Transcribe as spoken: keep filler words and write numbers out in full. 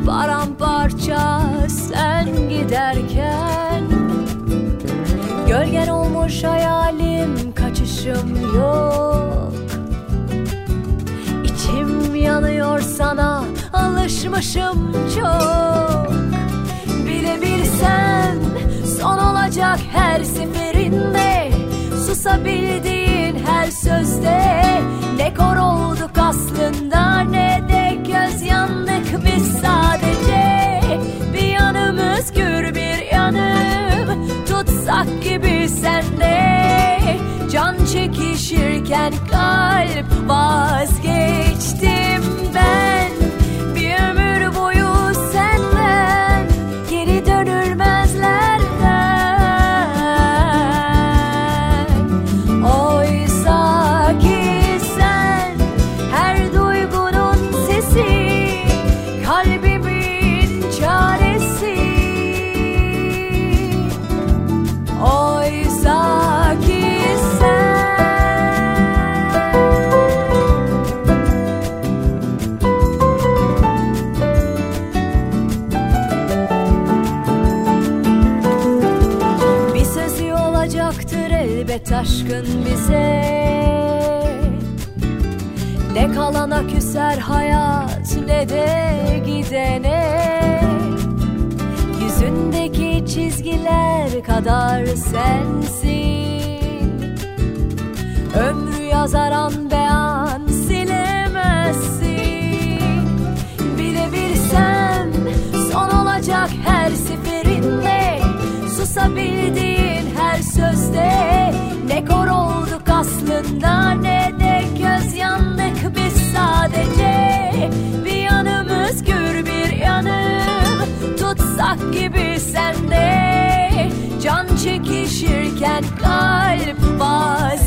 paramparça sen giderken. Gölgen olmuş hayalim, kaçışım yok. İçim yanıyor sana, alışmışım çok. Bilebilsem son olacak her seferinde, susabildiğin her sözde. Ne kor olduk aslında, ne de göz yandık biz sadece. Bir yanım özgür, bir yanım tutsak gibi sende. Can çekişirken kalp vazgeçtim ben. Bir ömür boyu senden, geri dönülmezlerden. Oysa ki sen her duygunun sesi, kalbimin çaresi. Oysa ki sen bir sözü olacaktır elbet aşkın bize. Ne kalana küser hayat, ne de gidene. Yüzündeki çizgiler kadar sensin. Ömrü yazar an be an silemezsin. Bilebilsem son olacak her seferinde, susabildiğin her sözde. Ne kor olduk aslında, ne de göz yandık biz sadece. Bir yanım özgür, bir yanım tutsak gibi sende. Can çekişirken kalp vaz